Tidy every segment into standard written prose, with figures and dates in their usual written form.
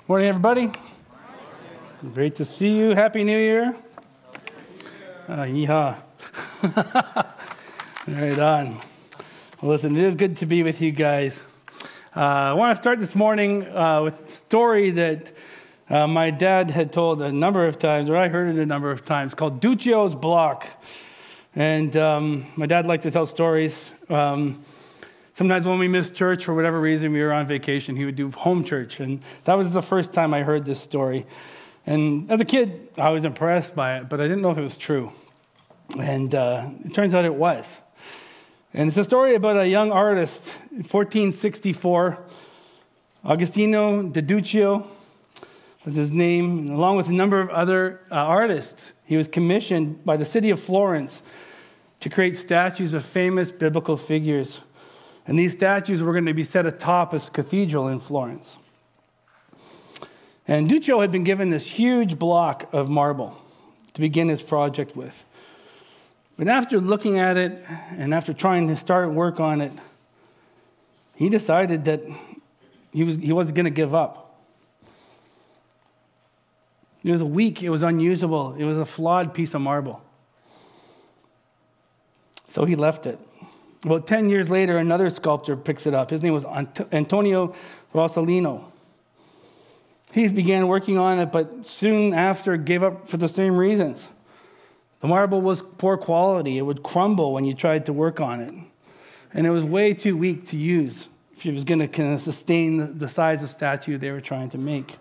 Morning, everybody. Great to see you. Happy New Year. Yeehaw. Right on. Well, listen, it is good to be with you guys. I want to start this morning with a story that my dad had told a number of times, or I heard it a number of times, called Duccio's Block. And my dad liked to tell stories. Sometimes when we missed church, for whatever reason, we were on vacation, he would do home church. And that was the first time I heard this story. And as a kid, I was impressed by it, but I didn't know if it was true. And it turns out it was. And it's a story about a young artist, 1464, Agostino di Duccio was his name, and along with a number of other artists. He was commissioned by the city of Florence to create statues of famous biblical figures. And these statues were going to be set atop this cathedral in Florence. And Duccio had been given this huge block of marble to begin his project with. But after looking at it and after trying to start work on it, he decided that he was going to give up. It was weak, it was unusable, it was a flawed piece of marble. So he left it. About 10 years later, another sculptor picks it up. His name was Antonio Rossellino. He began working on it, but soon after gave up for the same reasons. The marble was poor quality. It would crumble when you tried to work on it. And it was way too weak to use if it was going to kind of sustain the size of statue they were trying to make.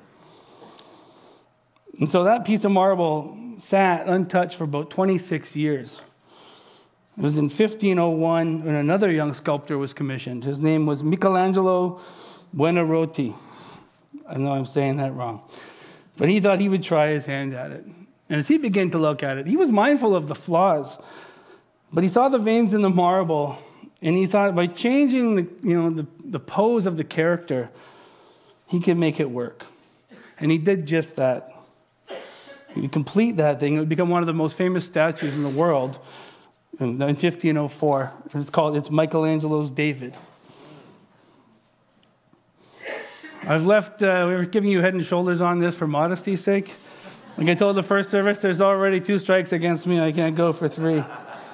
And so that piece of marble sat untouched for about 26 years. It was in 1501 when another young sculptor was commissioned. His name was Michelangelo Buonarroti. I know I'm saying that wrong. But he thought he would try his hand at it. And as he began to look at it, he was mindful of the flaws. But he saw the veins in the marble, and he thought by changing the pose of the character, he could make it work. And he did just that. He would complete that thing. It would become one of the most famous statues in the world. In 1504, it's Michelangelo's David. I've left, we were giving you head and shoulders on this for modesty's sake. Like I told the first service, there's already 2 strikes against me. I can't go for 3.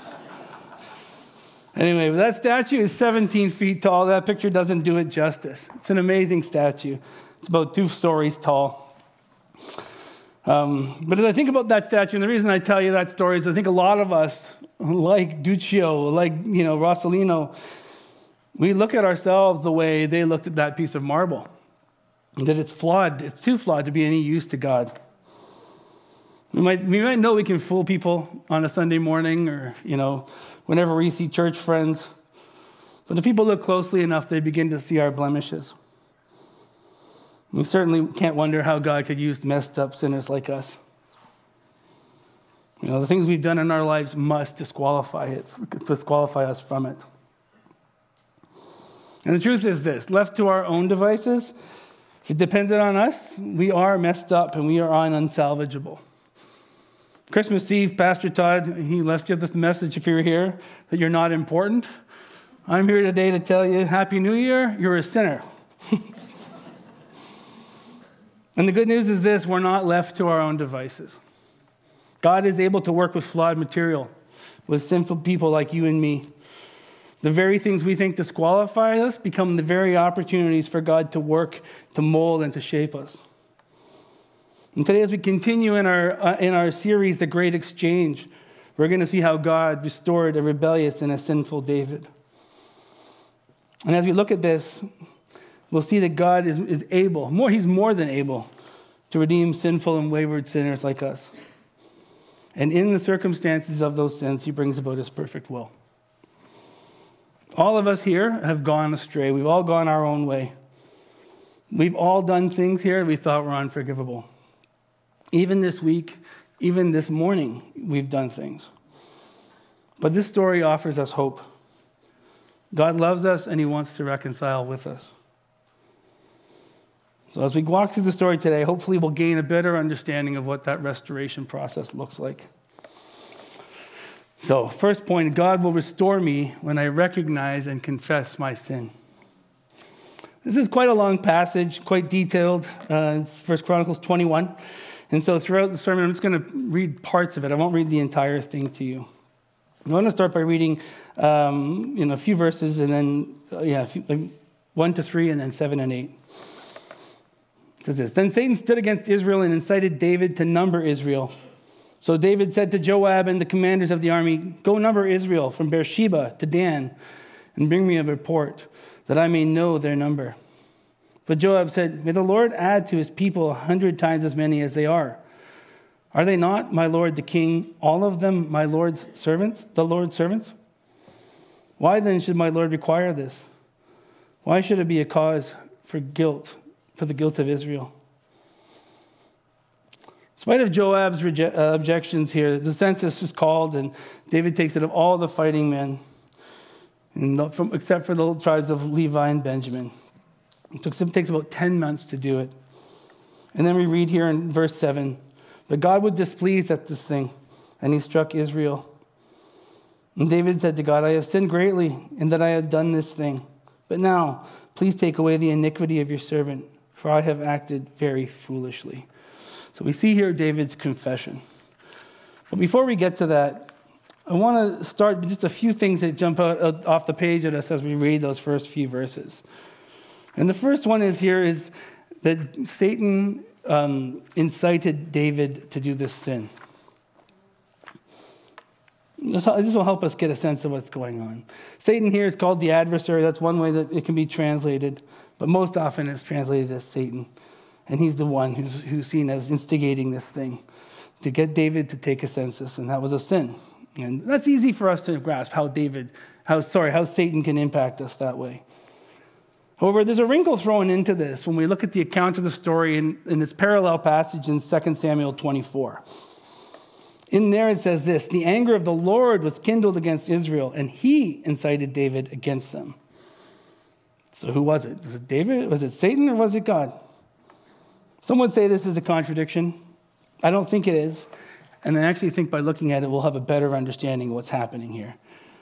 Anyway, that statue is 17 feet tall. That picture doesn't do it justice. It's an amazing statue. It's about 2 stories tall. But as I think about that statue, and the reason I tell you that story is I think a lot of us, like Duccio, like Rossellino, we look at ourselves the way they looked at that piece of marble. That it's flawed. It's too flawed to be any use to God. We might know we can fool people on a Sunday morning or, whenever we see church friends. But if people look closely enough, they begin to see our blemishes. We certainly can't wonder how God could use messed up sinners like us. The things we've done in our lives must disqualify us from it. And the truth is this, left to our own devices, if it depended on us, we are messed up and we are unsalvageable. Christmas Eve, Pastor Todd, he left you this message if you're here, that you're not important. I'm here today to tell you, Happy New Year, you're a sinner. And the good news is this, we're not left to our own devices. God is able to work with flawed material, with sinful people like you and me. The very things we think disqualify us become the very opportunities for God to work, to mold, and to shape us. And today, as we continue in our series, The Great Exchange, we're going to see how God restored a rebellious and a sinful David. And as we look at this, we'll see that God is able, he's more than able to redeem sinful and wayward sinners like us. And in the circumstances of those sins, he brings about his perfect will. All of us here have gone astray. We've all gone our own way. We've all done things here we thought were unforgivable. Even this week, even this morning, we've done things. But this story offers us hope. God loves us and he wants to reconcile with us. So as we walk through the story today, hopefully we'll gain a better understanding of what that restoration process looks like. So, first point, God will restore me when I recognize and confess my sin. This is quite a long passage, quite detailed. It's 1 Chronicles 21. And so throughout the sermon, I'm just going to read parts of it. I won't read the entire thing to you. I want to start by reading a few verses, and then 1 to 3, and then 7 and 8. It says this: Then Satan stood against Israel and incited David to number Israel. So David said to Joab and the commanders of the army, "Go number Israel from Beersheba to Dan, and bring me a report, that I may know their number." But Joab said, "May the Lord add to his people 100 times as many as they are. Are they not, my lord the king, all of them my lord's servants, the Lord's servants? Why then should my lord require this? Why should it be a cause for the guilt of Israel?" In spite of Joab's objections here, the census was called, and David takes it of all the fighting men, except for the tribes of Levi and Benjamin. It takes about 10 months to do it. And then we read here in verse 7, "But God was displeased at this thing, and he struck Israel. And David said to God, I have sinned greatly in that I have done this thing. But now, please take away the iniquity of your servant, for I have acted very foolishly." So we see here David's confession. But before we get to that, I want to start with just a few things that jump out off the page at us as we read those first few verses. And the first one is that Satan incited David to do this sin. This will help us get a sense of what's going on. Satan here is called the adversary. That's one way that it can be translated, but most often it's translated as Satan. And he's the one who's seen as instigating this thing to get David to take a census, and that was a sin. And that's easy for us to grasp how Satan can impact us that way. However, there's a wrinkle thrown into this when we look at the account of the story in its parallel passage in 2 Samuel 24. In there it says this: "The anger of the Lord was kindled against Israel, and he incited David against them." So who was it? Was it David? Was it Satan, or was it God? Some would say this is a contradiction. I don't think it is. And I actually think by looking at it, we'll have a better understanding of what's happening here.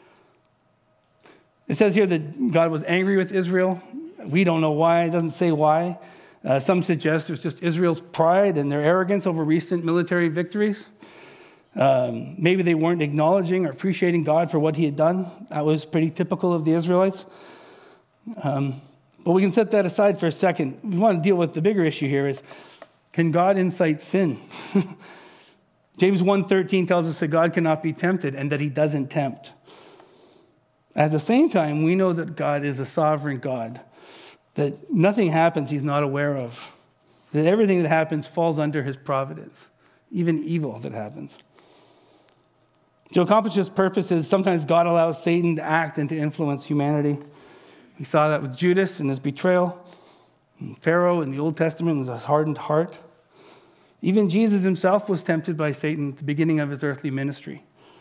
It says here that God was angry with Israel. We don't know why. It doesn't say why. Some suggest it's just Israel's pride and their arrogance over recent military victories. Maybe they weren't acknowledging or appreciating God for what he had done. That was pretty typical of the Israelites. But we can set that aside for a second. We want to deal with the bigger issue here is, can God incite sin? James 1:13 tells us that God cannot be tempted and that he doesn't tempt. At the same time, we know that God is a sovereign God, that nothing happens he's not aware of, that everything that happens falls under his providence, even evil that happens. To accomplish his purposes, sometimes God allows Satan to act and to influence humanity. We saw that with Judas and his betrayal, and Pharaoh in the Old Testament with his hardened heart. Even Jesus himself was tempted by Satan at the beginning of his earthly ministry.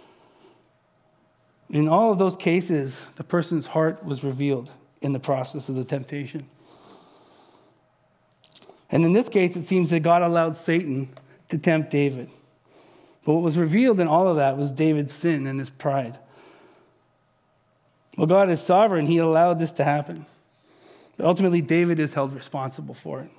In all of those cases, the person's heart was revealed in the process of the temptation. And in this case, it seems that God allowed Satan to tempt David. But what was revealed in all of that was David's sin and his pride. Well, God is sovereign. He allowed this to happen. But ultimately, David is held responsible for it.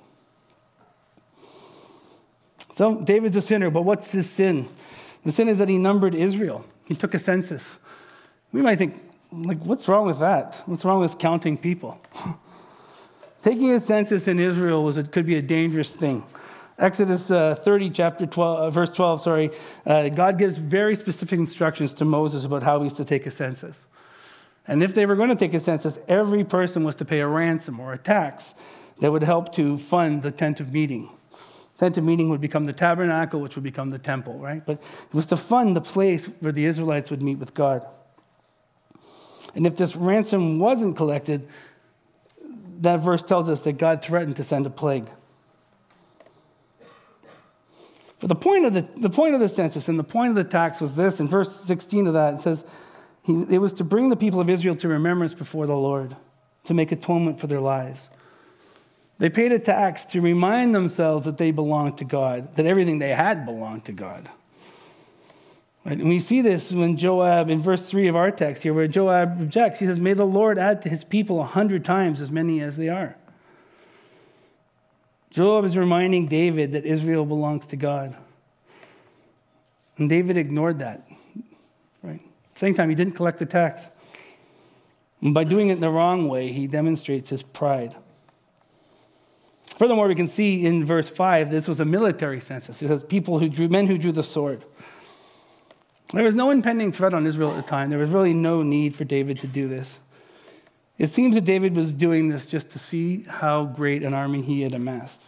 So David's a sinner, but what's his sin? The sin is that he numbered Israel. He took a census. We might think, what's wrong with that? What's wrong with counting people? Taking a census in Israel could be a dangerous thing. Exodus 30, verse 12, God gives very specific instructions to Moses about how he's to take a census. And if they were going to take a census, every person was to pay a ransom or a tax that would help to fund the tent of meeting. Tent of meeting would become the tabernacle, which would become the temple, right? But it was to fund the place where the Israelites would meet with God. And if this ransom wasn't collected, that verse tells us that God threatened to send a plague. But the point of the census and the point of the tax was this. In verse 16 of that, it says, it was to bring the people of Israel to remembrance before the Lord, to make atonement for their lives. They paid a tax to remind themselves that they belonged to God, that everything they had belonged to God. Right? And we see this when Joab, in verse 3 of our text here, where Joab objects. He says, "May the Lord add to his people 100 times as many as they are." Joab is reminding David that Israel belongs to God. And David ignored that. Right? At the same time, he didn't collect the tax. And by doing it the wrong way, he demonstrates his pride. Furthermore, we can see in verse 5, this was a military census. It says men who drew the sword. There was no impending threat on Israel at the time. There was really no need for David to do this. It seems that David was doing this just to see how great an army he had amassed.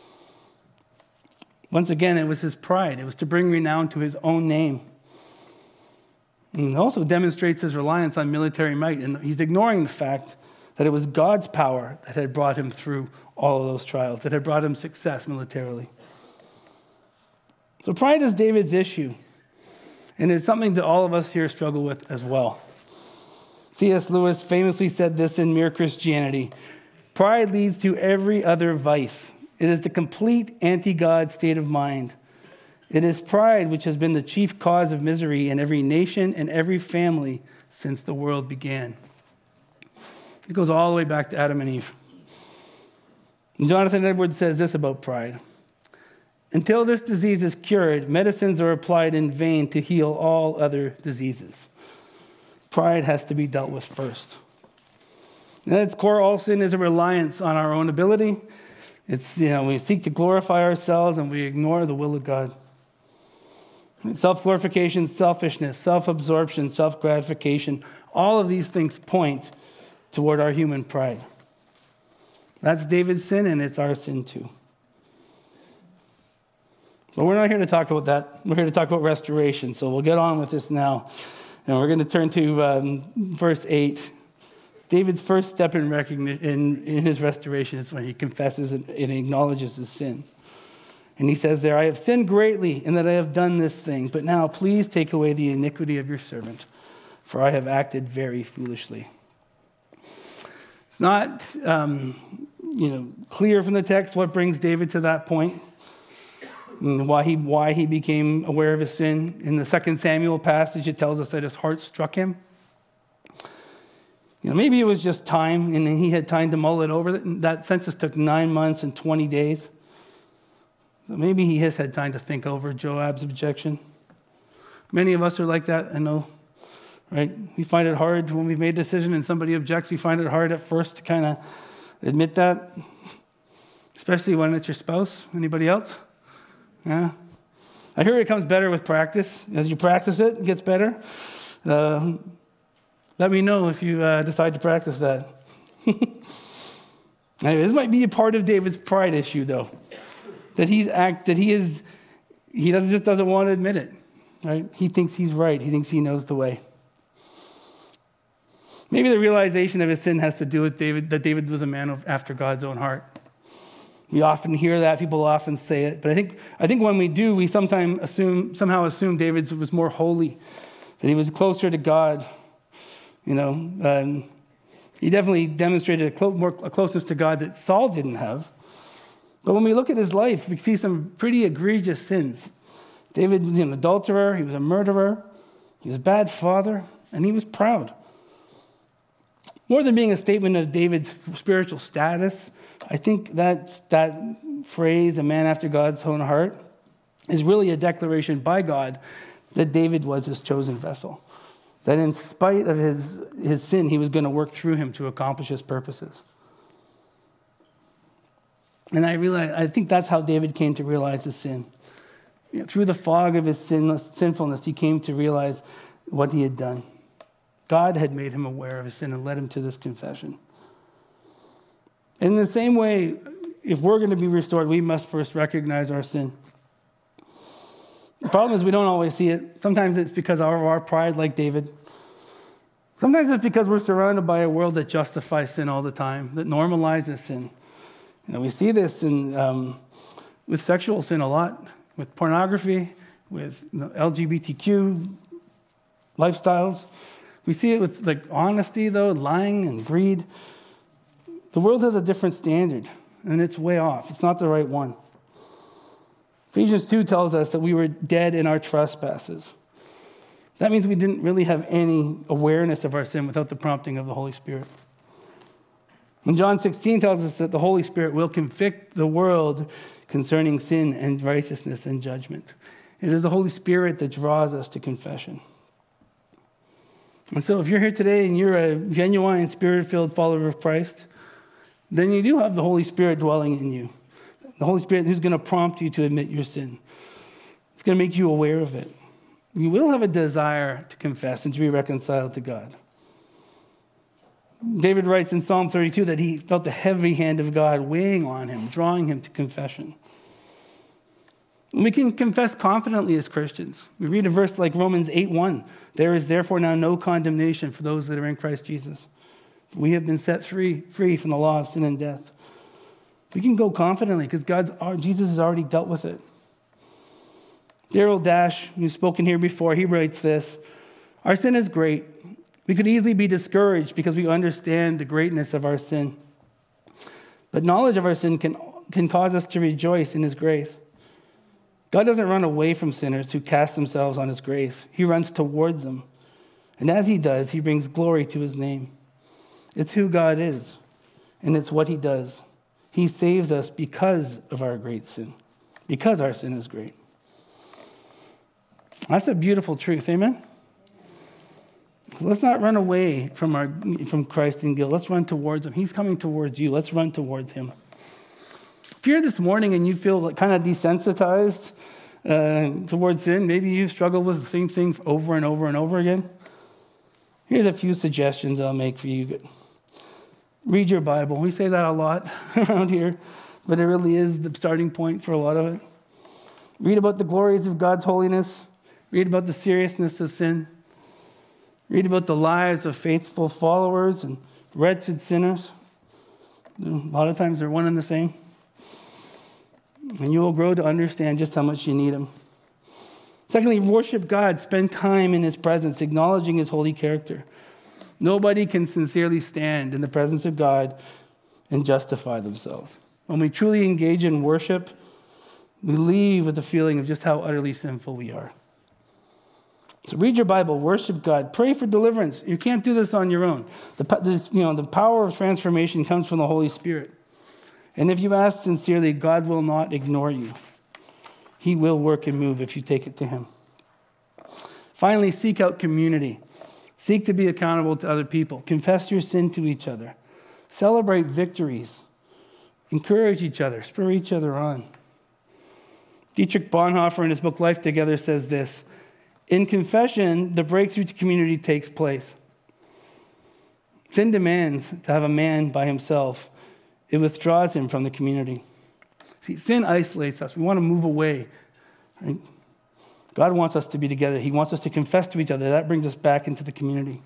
Once again, it was his pride. It was to bring renown to his own name. And it also demonstrates his reliance on military might. And he's ignoring the fact that it was God's power that had brought him through all of those trials, that had brought him success militarily. So pride is David's issue. And it's something that all of us here struggle with as well. C.S. Lewis famously said this in Mere Christianity: pride leads to every other vice. It is the complete anti-God state of mind. It is pride which has been the chief cause of misery in every nation and every family since the world began. It goes all the way back to Adam and Eve. And Jonathan Edwards says this about pride: until this disease is cured, medicines are applied in vain to heal all other diseases. Pride has to be dealt with first. And at its core, all sin is a reliance on our own ability. It's, we seek to glorify ourselves and we ignore the will of God. Self-glorification, selfishness, self-absorption, self-gratification, all of these things point toward our human pride. That's David's sin, and it's our sin too. But we're not here to talk about that. We're here to talk about restoration. So we'll get on with this now. And we're going to turn to verse 8. David's first step in recognition in his restoration is when he confesses and acknowledges his sin. And he says there, I have sinned greatly in that I have done this thing, but now please take away the iniquity of your servant, for I have acted very foolishly. It's not clear from the text what brings David to that point, and why he became aware of his sin. In the 2 Samuel passage, it tells us that his heart struck him. Maybe it was just time, and he had time to mull it over. That census took 9 months and 20 days. So maybe he has had time to think over Joab's objection. Many of us are like that, I know, right? We find it hard when we've made a decision and somebody objects. We find it hard at first to kind of admit that, especially when it's your spouse. Anybody else? Yeah. I hear it comes better with practice. As you practice it, it gets better. Let me know if you decide to practice that. Anyway, this might be a part of David's pride issue, though. That he just doesn't want to admit it. Right? He thinks he's right. He thinks he knows the way. Maybe the realization of his sin has to do with that David was a man after God's own heart. We often hear that. People often say it. But I think when we do, we sometimes somehow assume David was more holy, that he was closer to God. He definitely demonstrated a closeness to God that Saul didn't have. But when we look at his life, we see some pretty egregious sins. David was an adulterer. He was a murderer. He was a bad father. And he was proud. More than being a statement of David's spiritual status, I think that phrase, a man after God's own heart, is really a declaration by God that David was his chosen vessel. That in spite of his sin, he was going to work through him to accomplish his purposes. And I think that's how David came to realize his sin. Through the fog of his sinfulness, he came to realize what he had done. God had made him aware of his sin and led him to this confession. In the same way, if we're going to be restored, we must first recognize our sin. The problem is we don't always see it. Sometimes it's because of our pride, like David. Sometimes it's because we're surrounded by a world that justifies sin all the time, that normalizes sin. We see this with sexual sin a lot, with pornography, with LGBTQ lifestyles. We see it with honesty, though, lying and greed. The world has a different standard, and it's way off. It's not the right one. Ephesians 2 tells us that we were dead in our trespasses. That means we didn't really have any awareness of our sin without the prompting of the Holy Spirit. And John 16 tells us that the Holy Spirit will convict the world concerning sin and righteousness and judgment. It is the Holy Spirit that draws us to confession. And so if you're here today and you're a genuine Spirit-filled follower of Christ, then you do have the Holy Spirit dwelling in you. The Holy Spirit who's going to prompt you to admit your sin. It's going to make you aware of it. You will have a desire to confess and to be reconciled to God. David writes in Psalm 32 that he felt the heavy hand of God weighing on him, drawing him to confession. And we can confess confidently as Christians. We read a verse like Romans 8:1. There is therefore now no condemnation for those that are in Christ Jesus. We have been set free from the law of sin and death. We can go confidently because Jesus has already dealt with it. Daryl Dash, who's spoken here before, he writes this: our sin is great. We could easily be discouraged because we understand the greatness of our sin. But knowledge of our sin can cause us to rejoice in his grace. God doesn't run away from sinners who cast themselves on his grace. He runs towards them. And as he does, he brings glory to his name. It's who God is, and it's what he does. He saves us because of our great sin, because our sin is great. That's a beautiful truth, amen? Let's not run away from Christ in guilt. Let's run towards him. He's coming towards you. Let's run towards him. If you're here this morning and you feel kind of desensitized towards sin, maybe you've struggled with the same thing over and over and over again, here's a few suggestions I'll make for you. Read your Bible. We say that a lot around here, but it really is the starting point for a lot of it. Read about the glories of God's holiness. Read about the seriousness of sin. Read about the lives of faithful followers and wretched sinners. A lot of times they're one and the same. And you will grow to understand just how much you need him. Secondly, worship God. Spend time in his presence, acknowledging his holy character. Nobody can sincerely stand in the presence of God and justify themselves. When we truly engage in worship, we leave with the feeling of just how utterly sinful we are. So read your Bible, worship God, pray for deliverance. You can't do this on your own. The power of transformation comes from the Holy Spirit. And if you ask sincerely, God will not ignore you. He will work and move if you take it to him. Finally, seek out community. Seek to be accountable to other people. Confess your sin to each other. Celebrate victories. Encourage each other. Spur each other on. Dietrich Bonhoeffer in his book Life Together says this: in confession, the breakthrough to community takes place. Sin demands to have a man by himself. It withdraws him from the community. See, sin isolates us. We want to move away. Right? God wants us to be together. He wants us to confess to each other. That brings us back into the community.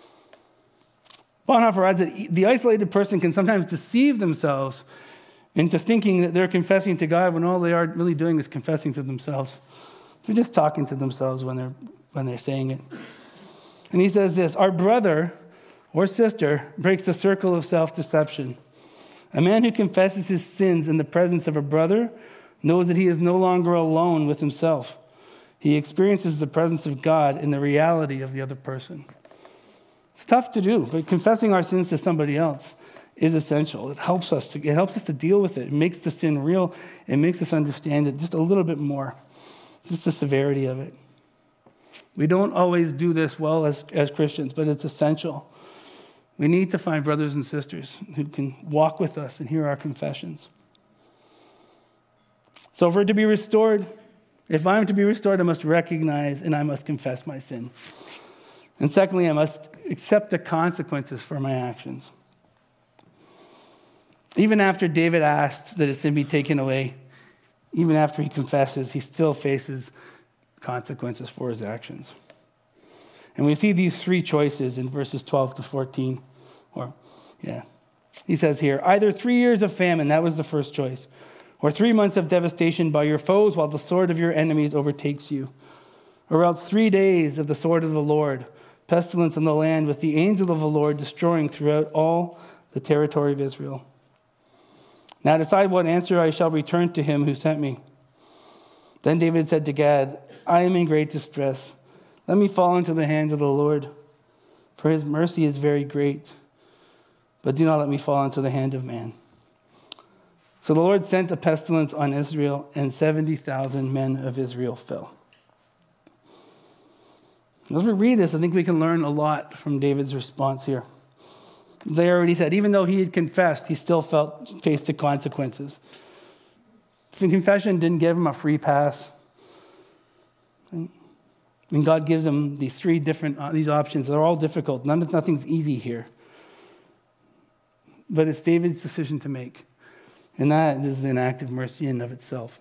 Bonhoeffer adds that the isolated person can sometimes deceive themselves into thinking that they're confessing to God when all they are really doing is confessing to themselves. They're just talking to themselves when they're saying it. And he says this: our brother or sister breaks the circle of self-deception. A man who confesses his sins in the presence of a brother knows that he is no longer alone with himself. He experiences the presence of God in the reality of the other person. It's tough to do, but confessing our sins to somebody else is essential. It helps us to deal with it. It makes the sin real. It makes us understand it just a little bit more. Just the severity of it. We don't always do this well as Christians, but it's essential. We need to find brothers and sisters who can walk with us and hear our confessions. So for it to be restored, if I'm to be restored, I must recognize and I must confess my sin. And secondly, I must accept the consequences for my actions. Even after David asked that his sin be taken away, even after he confesses, he still faces consequences for his actions. And we see these three choices in verses 12 to 14. He says here, either 3 years of famine, that was the first choice, or 3 months of devastation by your foes while the sword of your enemies overtakes you, or else 3 days of the sword of the Lord, pestilence in the land with the angel of the Lord destroying throughout all the territory of Israel. Now decide what answer I shall return to him who sent me. Then David said to Gad, I am in great distress. Let me fall into the hands of the Lord, for his mercy is very great. but do not let me fall into the hand of man." So the Lord sent a pestilence on Israel, and 70,000 men of Israel fell. As we read this, I think we can learn a lot from David's response here. They already said, even though he had confessed, he still faced the consequences. The confession didn't give him a free pass. And God gives him these three different these options. They're all difficult. Nothing's easy here. But it's David's decision to make. And that is an act of mercy in and of itself.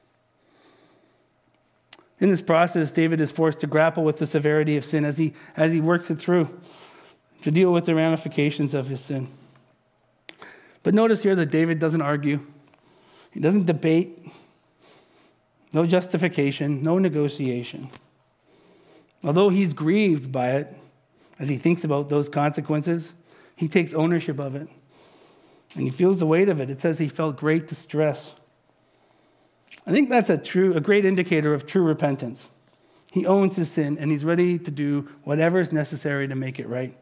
In this process, David is forced to grapple with the severity of sin as he works it through, to deal with the ramifications of his sin. But notice here that David doesn't argue. He doesn't debate. No justification, no negotiation. Although he's grieved by it, as he thinks about those consequences, he takes ownership of it. And he feels the weight of it. It says he felt great distress. I think that's a great indicator of true repentance. He owns his sin, and he's ready to do whatever is necessary to make it right.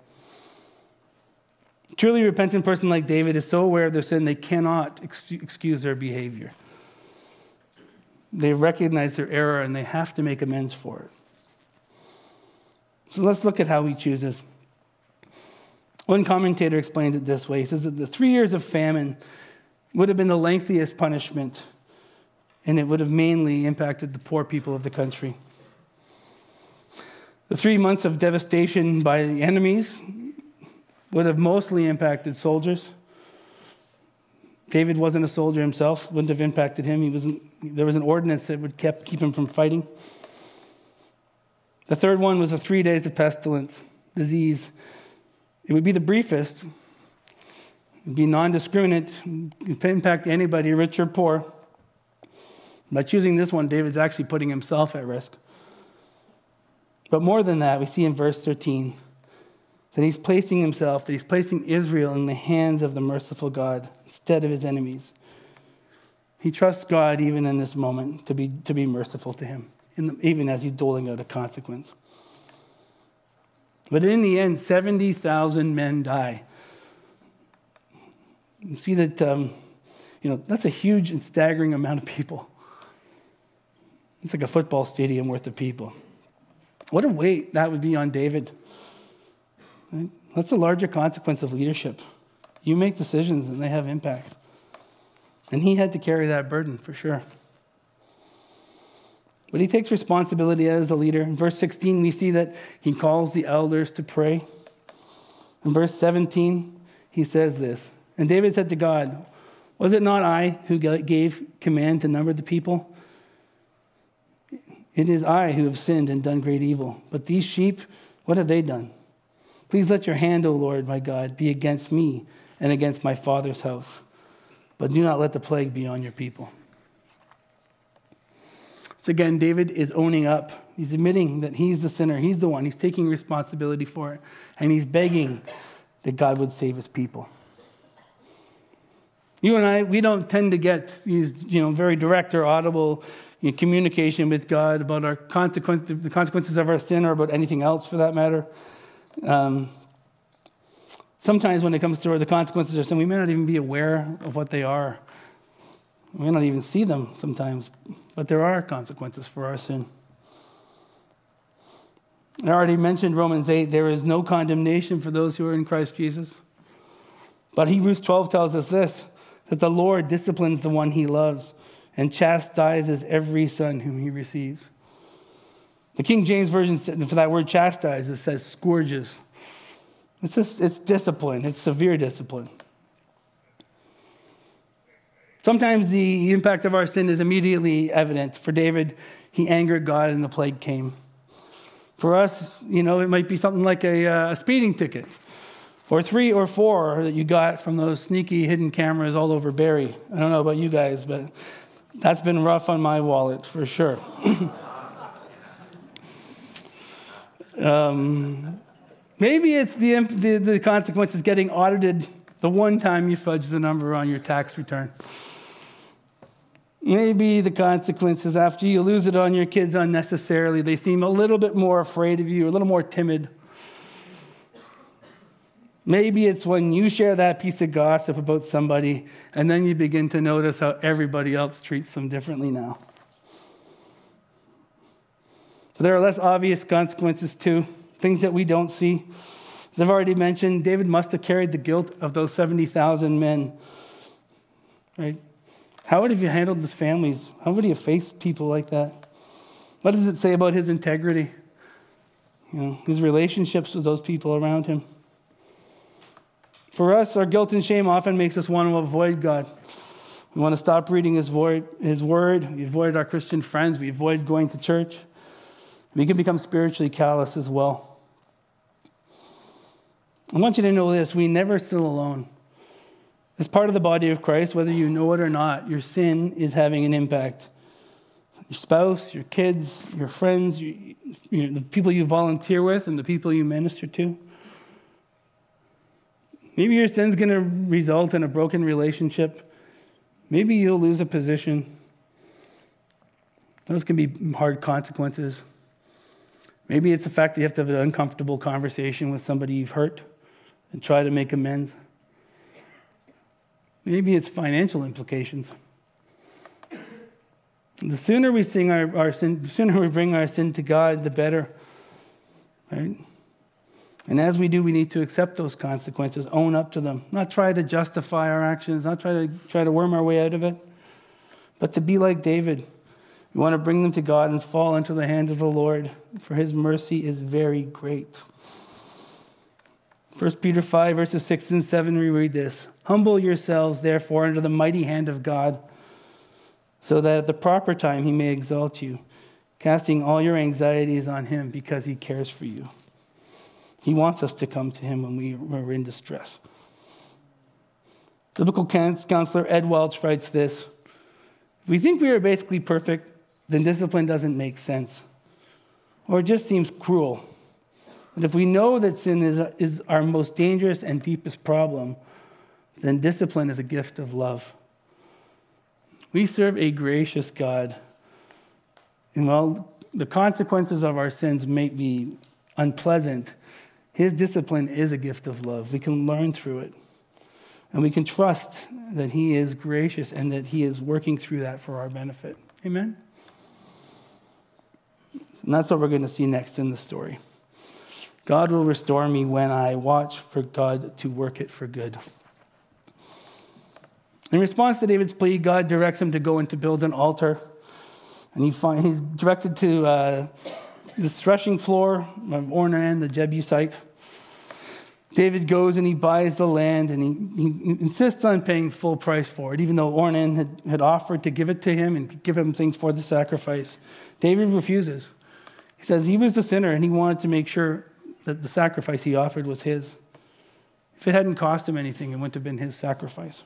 A truly repentant person like David is so aware of their sin, they cannot excuse their behavior. They recognize their error, and they have to make amends for it. So let's look at how he chooses. One commentator explains it this way. He says that the 3 years of famine would have been the lengthiest punishment, and it would have mainly impacted the poor people of the country. The 3 months of devastation by the enemies would have mostly impacted soldiers. David wasn't a soldier himself, wouldn't have impacted him. There was an ordinance that would keep him from fighting. The third one was the 3 days of pestilence, disease. It would be the briefest. It would be non-discriminate. It could impact anybody, rich or poor. By choosing this one, David's actually putting himself at risk. But more than that, we see in verse 13 that he's placing Israel in the hands of the merciful God instead of his enemies. He trusts God even in this moment to be merciful to him, even as he's doling out a consequence. But in the end, 70,000 men die. You see that, that's a huge and staggering amount of people. It's like a football stadium worth of people. What a weight that would be on David. Right? That's the larger consequence of leadership. You make decisions and they have impact. And he had to carry that burden for sure. But he takes responsibility as a leader. In verse 16, we see that he calls the elders to pray. In verse 17, he says this, "And David said to God, 'Was it not I who gave command to number the people? It is I who have sinned and done great evil. But these sheep, what have they done? Please let your hand, O Lord, my God, be against me and against my father's house. But do not let the plague be on your people.'" So again, David is owning up. He's admitting that he's the sinner. He's the one. He's taking responsibility for it. And he's begging that God would save his people. You and I, we don't tend to get these, very direct or audible communication with God about the consequences of our sin, or about anything else for that matter. Sometimes when it comes to the consequences of sin, we may not even be aware of what they are. We may not even see them sometimes, but there are consequences for our sin. I already mentioned Romans 8, there is no condemnation for those who are in Christ Jesus. But Hebrews 12 tells us this, that the Lord disciplines the one he loves and chastises every son whom he receives. The King James Version, for that word chastise, it says scourges. It's discipline. It's severe discipline. Sometimes the impact of our sin is immediately evident. For David, he angered God and the plague came. For us, it might be something like a speeding ticket, or 3 or 4 that you got from those sneaky hidden cameras all over Barrie. I don't know about you guys, but that's been rough on my wallet for sure. Maybe it's the consequences getting audited the one time you fudge the number on your tax return. Maybe the consequences after you lose it on your kids unnecessarily. They seem a little bit more afraid of you, a little more timid. Maybe it's when you share that piece of gossip about somebody and then you begin to notice how everybody else treats them differently now. But there are less obvious consequences too, things that we don't see. As I've already mentioned, David must have carried the guilt of those 70,000 men. Right? How would he have handled his families? How would he have faced people like that? What does it say about his integrity? His relationships with those people around him. For us, our guilt and shame often makes us want to avoid God. We want to stop reading His word. We avoid our Christian friends. We avoid going to church. We can become spiritually callous as well. I want you to know this. We never sin alone. As part of the body of Christ, whether you know it or not, your sin is having an impact. Your spouse, your kids, your friends, the people you volunteer with, and the people you minister to. Maybe your sin's going to result in a broken relationship. Maybe you'll lose a position. Those can be hard consequences. Maybe it's the fact that you have to have an uncomfortable conversation with somebody you've hurt and try to make amends. Maybe it's financial implications. The sooner we sing our sin, the sooner we bring our sin to God, the better. Right? And as we do, we need to accept those consequences, own up to them, not try to justify our actions, not try to worm our way out of it, but to be like David. We want to bring them to God and fall into the hands of the Lord, for His mercy is very great. 1 Peter 5, verses 6 and 7, we read this. Humble yourselves, therefore, under the mighty hand of God, so that at the proper time He may exalt you, casting all your anxieties on Him because He cares for you. He wants us to come to Him when we're in distress. Biblical counselor Ed Welch writes this. If we think we are basically perfect, then discipline doesn't make sense, or it just seems cruel. But if we know that sin is our most dangerous and deepest problem, then discipline is a gift of love. We serve a gracious God. And while the consequences of our sins may be unpleasant, His discipline is a gift of love. We can learn through it. And we can trust that He is gracious and that He is working through that for our benefit. Amen? And that's what we're going to see next in the story. God will restore me when I watch for God to work it for good. In response to David's plea, God directs him to go and to build an altar. And he's directed to the threshing floor of Ornan, the Jebusite. David goes and he buys the land, and he insists on paying full price for it, even though Ornan had offered to give it to him and give him things for the sacrifice. David refuses. He says he was the sinner, and he wanted to make sure that the sacrifice he offered was his. If it hadn't cost him anything, it wouldn't have been his sacrifice.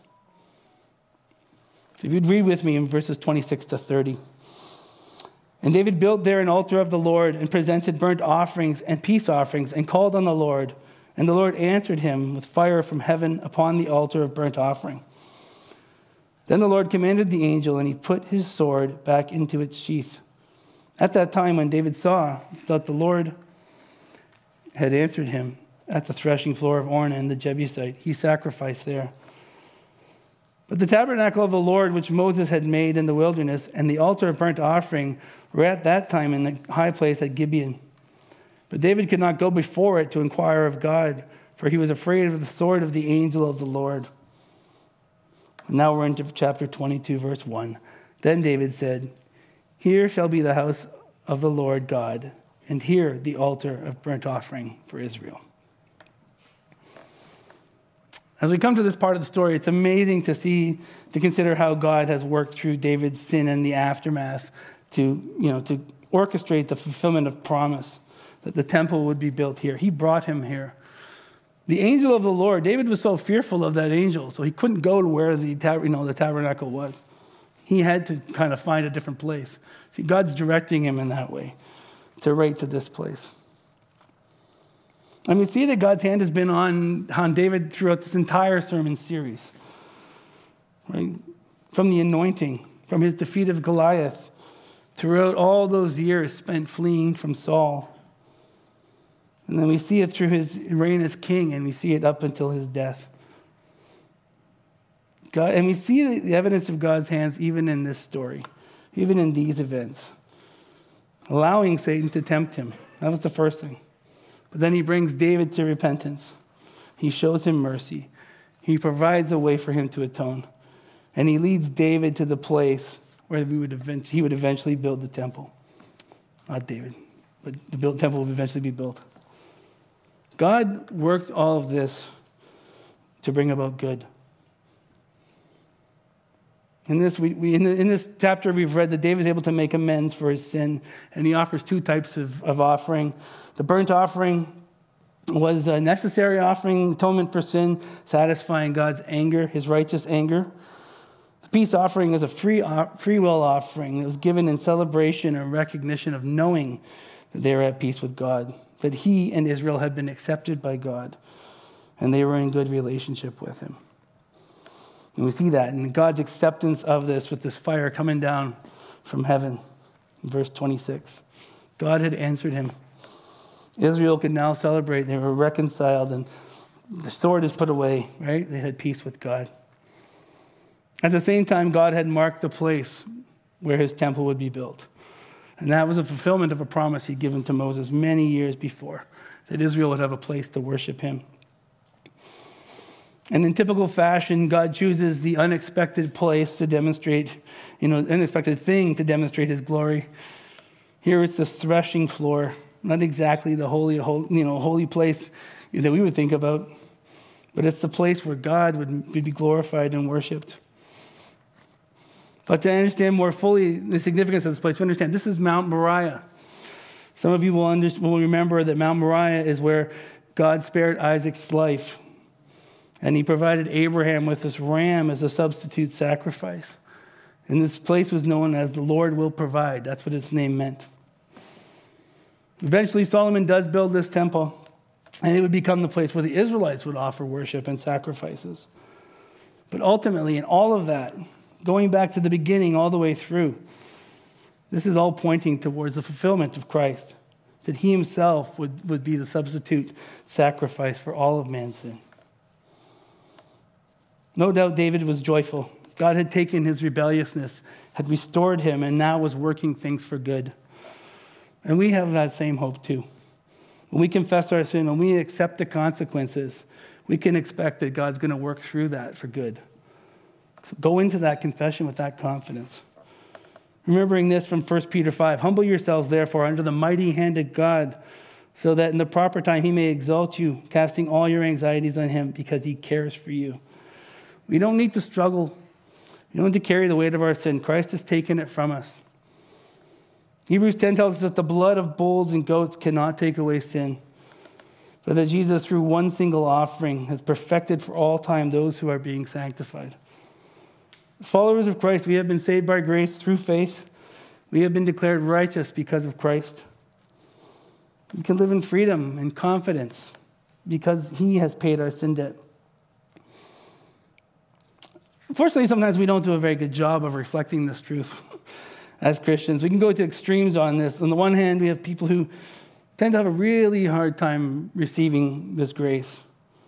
If you'd read with me in verses 26 to 30. And David built there an altar of the Lord and presented burnt offerings and peace offerings and called on the Lord. And the Lord answered him with fire from heaven upon the altar of burnt offering. Then the Lord commanded the angel, and he put his sword back into its sheath. At that time, when David saw that the Lord had answered him at the threshing floor of Ornan the Jebusite, he sacrificed there. But the tabernacle of the Lord, which Moses had made in the wilderness, and the altar of burnt offering were at that time in the high place at Gibeon. But David could not go before it to inquire of God, for he was afraid of the sword of the angel of the Lord. And now we're into chapter 22, verse 1. Then David said, Here shall be the house of the Lord God, and here the altar of burnt offering for Israel. As we come to this part of the story, it's amazing to consider how God has worked through David's sin and the aftermath to orchestrate the fulfillment of promise that the temple would be built here. He brought him here. The angel of the Lord, David was so fearful of that angel, so he couldn't go to where the tabernacle was. He had to kind of find a different place. See, God's directing him in that way, to this place. And we see that God's hand has been on David throughout this entire sermon series. Right? From the anointing, from his defeat of Goliath, throughout all those years spent fleeing from Saul. And then we see it through his reign as king, and we see it up until his death. And we see the evidence of God's hands even in this story, even in these events. Allowing Satan to tempt him. That was the first thing. But then he brings David to repentance. He shows him mercy. He provides a way for him to atone. And he leads David to the place where he would eventually build the temple. Not David, but the temple would eventually be built. God worked all of this to bring about good. In this, in this chapter, we've read that David is able to make amends for his sin, and he offers two types of offering. The burnt offering was a necessary offering, atonement for sin, satisfying God's anger, his righteous anger. The peace offering is a free will offering that was given in celebration and recognition of knowing that they were at peace with God, that he and Israel had been accepted by God, and they were in good relationship with him. And we see that in God's acceptance of this with this fire coming down from heaven. In verse 26, God had answered him. Israel could now celebrate. They were reconciled, and the sword is put away, right? They had peace with God. At the same time, God had marked the place where his temple would be built. And that was a fulfillment of a promise he'd given to Moses many years before, that Israel would have a place to worship him. And in typical fashion, God chooses the unexpected place to demonstrate, unexpected thing to demonstrate his glory. Here it's this threshing floor, not exactly the holy place that we would think about, but it's the place where God would be glorified and worshipped. But to understand more fully the significance of this place, we understand this is Mount Moriah. Some of you will remember that Mount Moriah is where God spared Isaac's life. And he provided Abraham with this ram as a substitute sacrifice. And this place was known as the Lord will provide. That's what its name meant. Eventually, Solomon does build this temple, and it would become the place where the Israelites would offer worship and sacrifices. But ultimately, in all of that, going back to the beginning all the way through, this is all pointing towards the fulfillment of Christ, that he himself would be the substitute sacrifice for all of man's sin. No doubt David was joyful. God had taken his rebelliousness, had restored him, and now was working things for good. And we have that same hope too. When we confess our sin, when we accept the consequences, we can expect that God's going to work through that for good. So go into that confession with that confidence. Remembering this from 1 Peter 5, humble yourselves therefore under the mighty hand of God, so that in the proper time he may exalt you, casting all your anxieties on him because he cares for you. We don't need to struggle. We don't need to carry the weight of our sin. Christ has taken it from us. Hebrews 10 tells us that the blood of bulls and goats cannot take away sin, but that Jesus, through one single offering, has perfected for all time those who are being sanctified. As followers of Christ, we have been saved by grace through faith. We have been declared righteous because of Christ. We can live in freedom and confidence because he has paid our sin debt. Unfortunately, sometimes we don't do a very good job of reflecting this truth as Christians. We can go to extremes on this. On the one hand, we have people who tend to have a really hard time receiving this grace.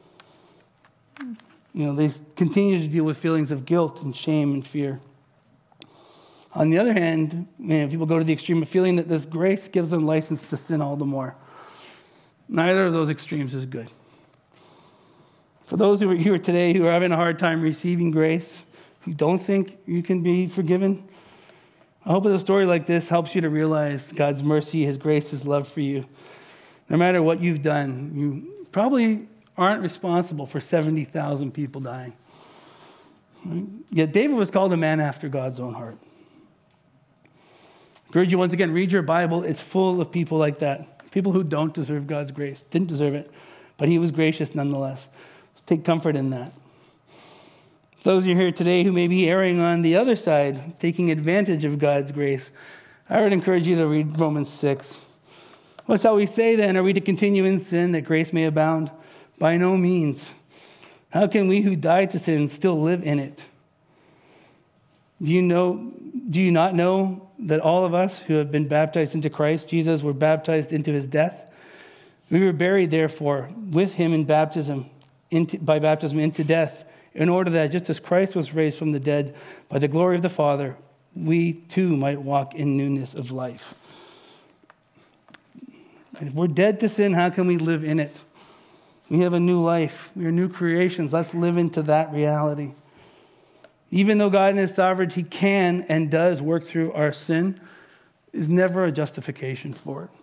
They continue to deal with feelings of guilt and shame and fear. On the other hand, people go to the extreme of feeling that this grace gives them license to sin all the more. Neither of those extremes is good. For those who are here today who are having a hard time receiving grace, who don't think you can be forgiven, I hope that a story like this helps you to realize God's mercy, his grace, his love for you. No matter what you've done, you probably aren't responsible for 70,000 people dying. Yet David was called a man after God's own heart. I encourage you once again, read your Bible. It's full of people like that. People who don't deserve God's grace, didn't deserve it, but he was gracious nonetheless. Take comfort in that. Those of you here today who may be erring on the other side, taking advantage of God's grace, I would encourage you to read Romans 6. What shall we say then? Are we to continue in sin that grace may abound? By no means. How can we who died to sin still live in it? Do you not know that all of us who have been baptized into Christ Jesus were baptized into his death? We were buried, therefore, with him in by baptism into death, in order that just as Christ was raised from the dead by the glory of the Father, we too might walk in newness of life. If we're dead to sin, how can we live in it? We have a new life. We are new creations. Let's live into that reality. Even though God in his sovereignty can and does work through our sin, is never a justification for it.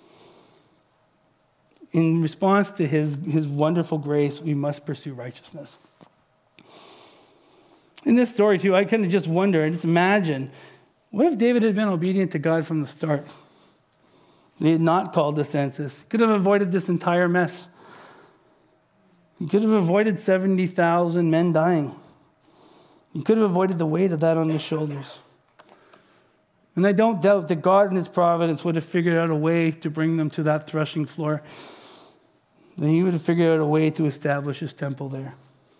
In response to his wonderful grace, we must pursue righteousness. In this story, too, I kind of just wonder and just imagine, what if David had been obedient to God from the start? He had not called the census. He could have avoided this entire mess. He could have avoided 70,000 men dying. He could have avoided the weight of that on his shoulders. And I don't doubt that God in his providence would have figured out a way to bring them to that threshing floor. That he would have figured out a way to establish his temple there.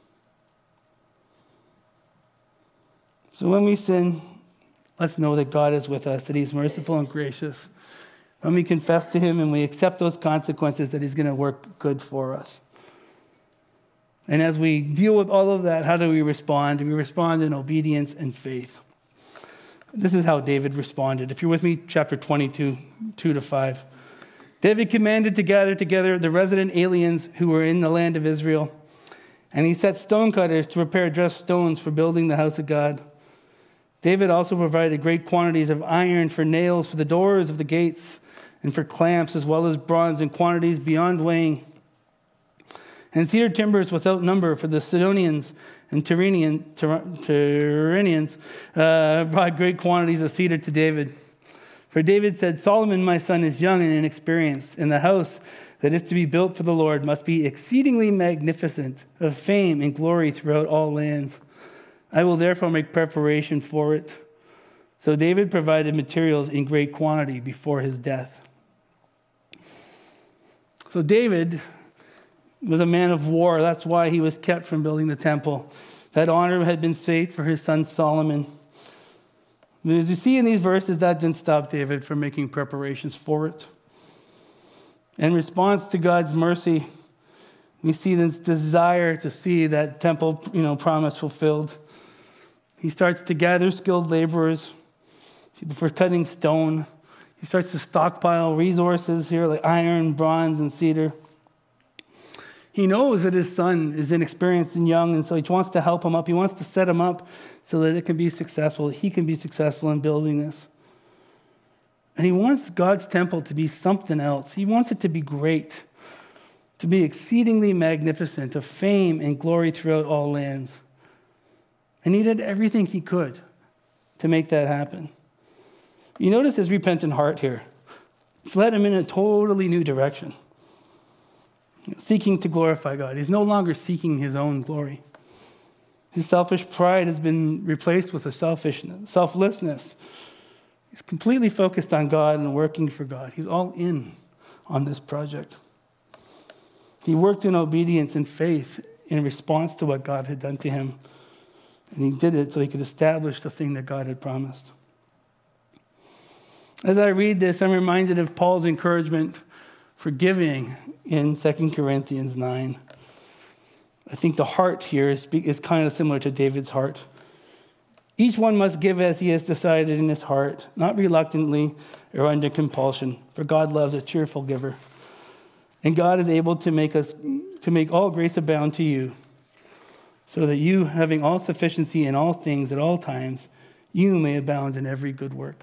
So when we sin, let's know that God is with us, that he's merciful and gracious. When we confess to him and we accept those consequences, that he's going to work good for us. And as we deal with all of that, how do we respond? We respond in obedience and faith. This is how David responded. If you're with me, chapter 22, 2-5. David commanded to gather together the resident aliens who were in the land of Israel, and he set stonecutters to prepare dressed stones for building the house of God. David also provided great quantities of iron for nails for the doors of the gates and for clamps, as well as bronze in quantities beyond weighing. And cedar timbers without number for the Sidonians and Tyrrhenians brought great quantities of cedar to David. For David said, Solomon, my son, is young and inexperienced, and the house that is to be built for the Lord must be exceedingly magnificent, of fame and glory throughout all lands. I will therefore make preparation for it. So David provided materials in great quantity before his death. So David was a man of war. That's why he was kept from building the temple. That honor had been saved for his son Solomon. But as you see in these verses, that didn't stop David from making preparations for it. In response to God's mercy, we see this desire to see that temple, promise fulfilled. He starts to gather skilled laborers for cutting stone. He starts to stockpile resources here like iron, bronze, and cedar. He knows that his son is inexperienced and young, and so he wants to help him up. He wants to set him up so that it can be successful, he can be successful in building this. And he wants God's temple to be something else. He wants it to be great, to be exceedingly magnificent, of fame and glory throughout all lands. And he did everything he could to make that happen. You notice his repentant heart here. It's led him in a totally new direction. Seeking to glorify God. He's no longer seeking his own glory. His selfish pride has been replaced with a selflessness. He's completely focused on God and working for God. He's all in on this project. He worked in obedience and faith in response to what God had done to him. And he did it so he could establish the thing that God had promised. As I read this, I'm reminded of Paul's encouragement for giving in 2 Corinthians 9. I think the heart here is kind of similar to David's heart. Each one must give as he has decided in his heart, not reluctantly or under compulsion, for God loves a cheerful giver. And God is able to make all grace abound to you, so that you, having all sufficiency in all things at all times, you may abound in every good work.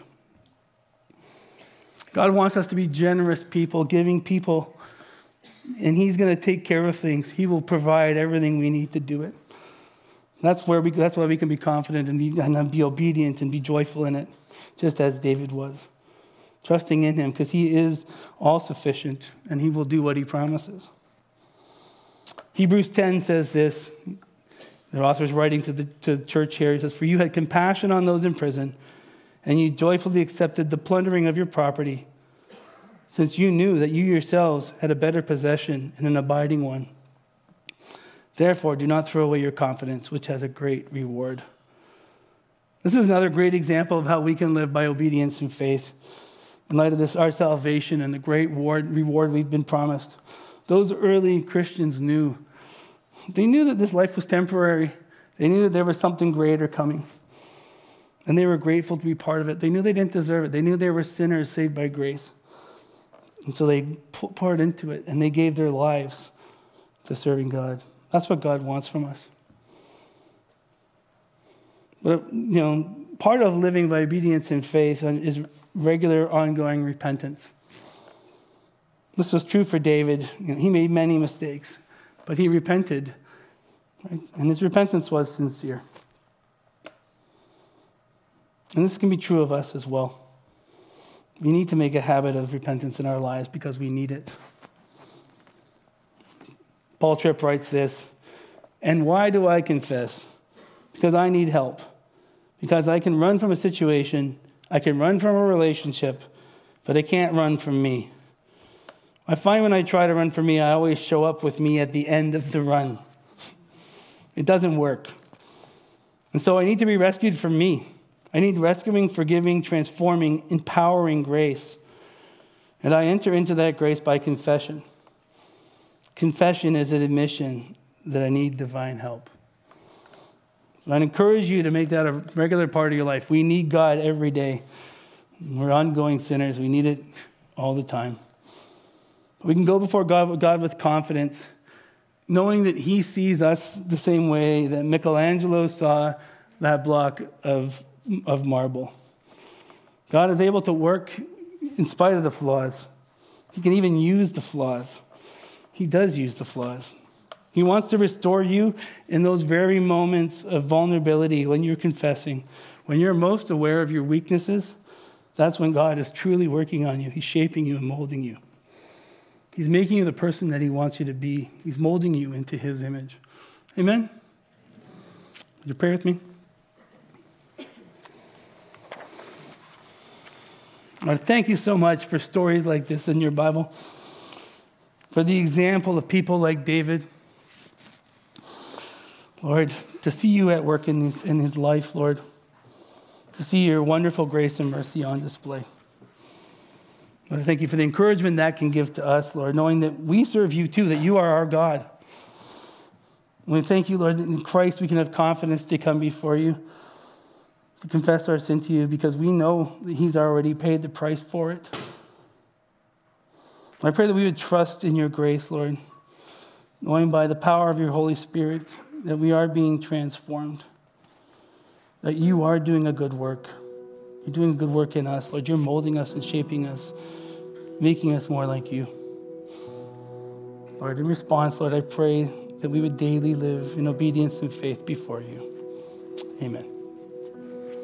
God wants us to be generous people, giving people, and he's going to take care of things. He will provide everything we need to do it. That's why we can be confident and be obedient and be joyful in it, just as David was. Trusting in him, because he is all-sufficient, and he will do what he promises. Hebrews 10 says this. The author's writing to the church here. He says, "For you had compassion on those in prison, and you joyfully accepted the plundering of your property, since you knew that you yourselves had a better possession and an abiding one. Therefore, do not throw away your confidence, which has a great reward." This is another great example of how we can live by obedience and faith. in light of this, our salvation and the great reward we've been promised. Those early Christians knew. They knew that this life was temporary. They knew that there was something greater coming. And they were grateful to be part of it. They knew they didn't deserve it. They knew they were sinners saved by grace. And so they poured into it, and they gave their lives to serving God. That's what God wants from us. But, part of living by obedience and faith is regular, ongoing repentance. This was true for David. He made many mistakes, but he repented, right? And his repentance was sincere. And this can be true of us as well. We need to make a habit of repentance in our lives because we need it. Paul Tripp writes this, "And why do I confess? Because I need help. Because I can run from a situation, I can run from a relationship, but I can't run from me. I find when I try to run from me, I always show up with me at the end of the run. It doesn't work. And so I need to be rescued from me. I need rescuing, forgiving, transforming, empowering grace. And I enter into that grace by confession. Confession is an admission that I need divine help." And I'd encourage you to make that a regular part of your life. We need God every day. We're ongoing sinners. We need it all the time. We can go before God with confidence, knowing that he sees us the same way that Michelangelo saw that block of marble. God is able to work in spite of the flaws. He can even use the flaws. He does use the flaws. He wants to restore you in those very moments of vulnerability when you're confessing. When you're most aware of your weaknesses, that's when God is truly working on you. He's shaping you and molding you. He's making you the person that he wants you to be. He's molding you into his image. Amen? Would you pray with me? Lord, thank you so much for stories like this in your Bible, for the example of people like David. Lord, to see you at work in his life, Lord, to see your wonderful grace and mercy on display. Lord, I thank you for the encouragement that can give to us, Lord, knowing that we serve you too, that you are our God. We thank you, Lord, that in Christ we can have confidence to come before you, to confess our sin to you, because we know that he's already paid the price for it. I pray that we would trust in your grace, Lord, knowing by the power of your Holy Spirit that we are being transformed, that you are doing a good work. You're doing a good work in us, Lord. You're molding us and shaping us, making us more like you. Lord, in response, Lord, I pray that we would daily live in obedience and faith before you. Amen.